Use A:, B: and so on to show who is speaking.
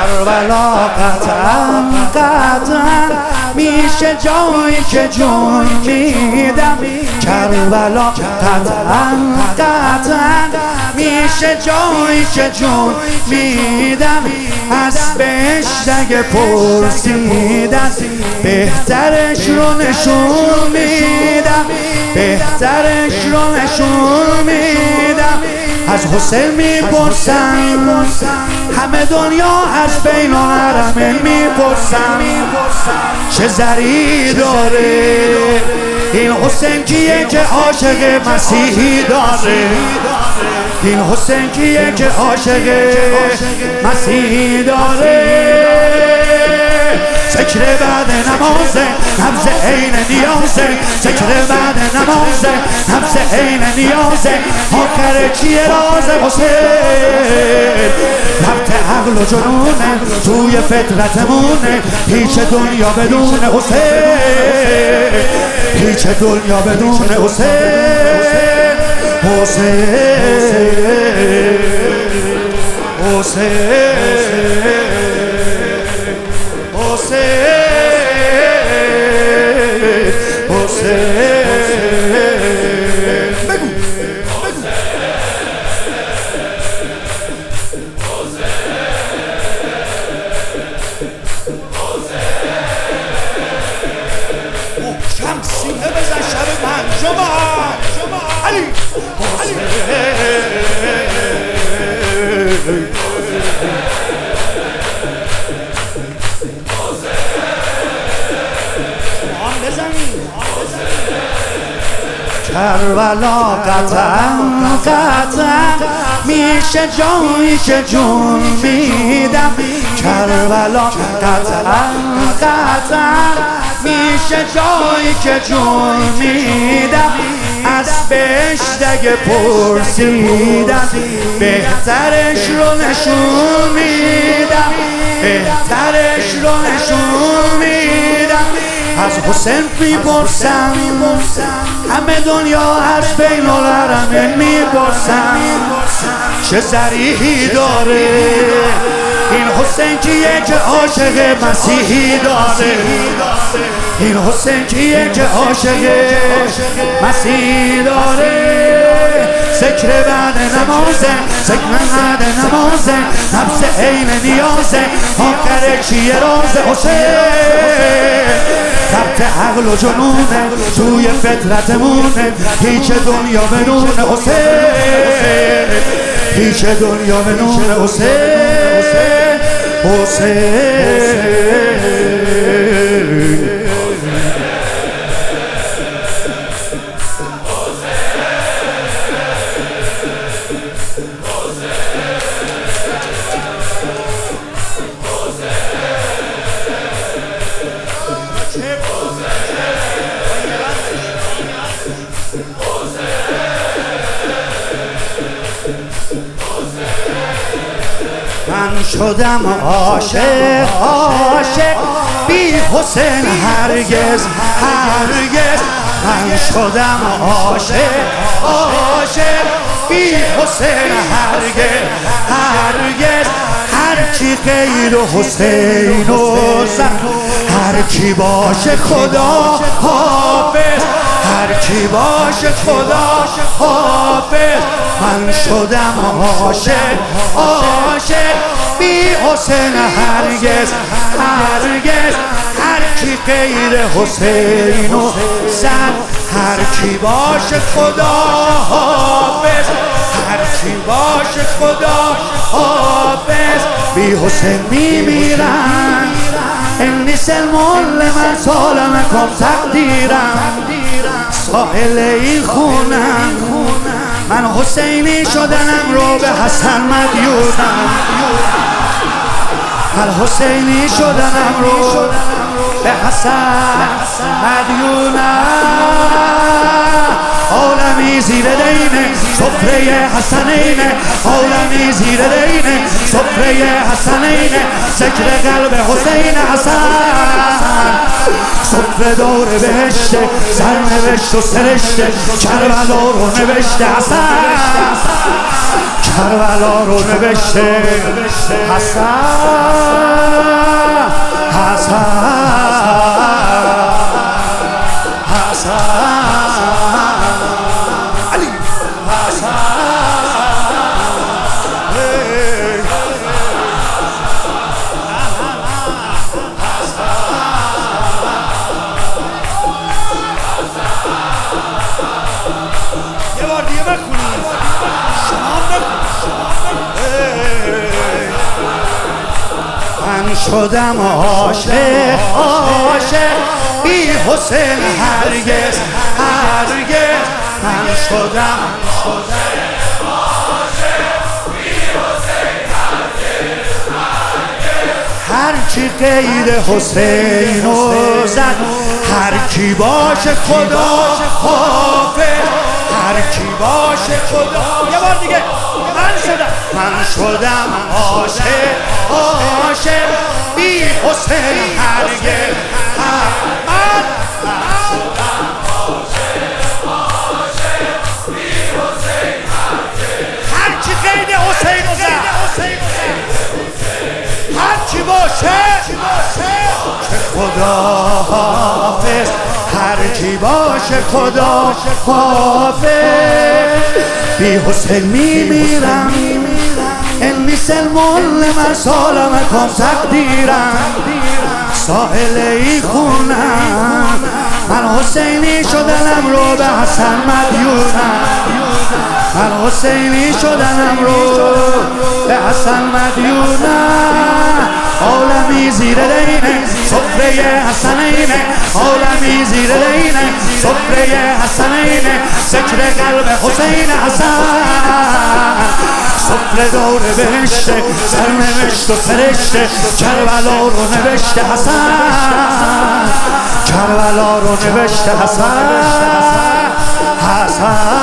A: کربلا قطعا قطعا میشه جایی که جون میدم. کربلا قطعا قطعا میشه جایی که جون میدم. از بهشت اگه پرسیدن بهترش رو نشون میدم. بهترش رو نشون میدم. از حسین میپرسن همه دنیا از بین الحرمین میپرسن چه زری داره این حسین کیه که عاشق مسیحی داره. این حسین کیه که عاشق مسیحی داره. ذکر بعد نمازه نبض عین نیازه. ذکر بعد نمازه نبض عین نیازه. آخر چیه راز حسین؟ ربط عقل و جنونه توی فطرتمونه. هیچ دنیا بدون حسین. هیچ دنیا بدون حسین. حسین حسین سینه بزن شب پنجم علی کربلا قطعا قطعا میشه جایی که جون میدم. کربلا قطعا قطعا میشه جایی که جون میدم. از بهشت اگه پرسیدن بهترش رو نشون میدم. بهترش رو نشون میدم. از حسین میپرسم همه دنیا از بین الحرمین میپرسم چه زریحی داره این حسین کیه که عاشق مسیحی داره. این حسین کیه که عاشق مسیحی داره. ذکر بعد نمازه ذکر بعد نمازه نبض عین نیازه. آخر چیه راز حسین؟ ربط عقل و جنونه توی فطرتمونه. هیچ دنیا بدون حسین. هیچ دنیا بدون حسین. حسین من شدم عاشق عاشق بی حسین هرگز هرگز. من شدم عاشق عاشق بی حسین هرگز هرگز. هر کی غیر حسین و زن هر کی باشه خدا حافظ. هر کی باشه خدا حافظ. من شدم عاشق عاشق بی حسین هرگز هرگز. هر کی غیر حسین و زن هر کی باشه خدا حافظ. هر کی باشه خدا حافظ. بی حسین میمیرن انی سلمون لمن سالمکم تقدیرم. ساحل این خونم من حسینی شدنم رو به حسن مدیونم. من حسینی شدنم رو به حسن مدیونم. عالمی زیر دینه سفره حسنینه عالمی زیر دینه سفره حسنینه ذکر قلب حسین حسن سفره دور بهشته سرنوشت و سرشته کربلا رو نوشته حسن کربلا رو نوشته حسن حسن علی یه بار دیگه بخونید من شدم عاشق بی حسین هرگز هرگز من شدم هرچی قید حسین و زد هر کی باشه خدا حافظ هر کی باشه خدا یه بار دیگه من شدم عاشق بی حسین هرگز هر کی قید حسین و زد هر کی باشه خدا حافظ هر کی باشه خدا حافظ بی حسین میمیرم این سلمون من سالمکم تقدیرم ساحل ای خونم من حسینی شدنم رو به حسن مدیونم من حسینی شدنم رو به حسن مدیونم عالمی زیر دینه سفره حسنینه عالمی زیر دینه سفره حسنینه ذکر قلب حسین حسن سفره دور بهشته سرنوشت و فرشته کربلا رو نوشته حسن کربلا رو نوشته حسن حسن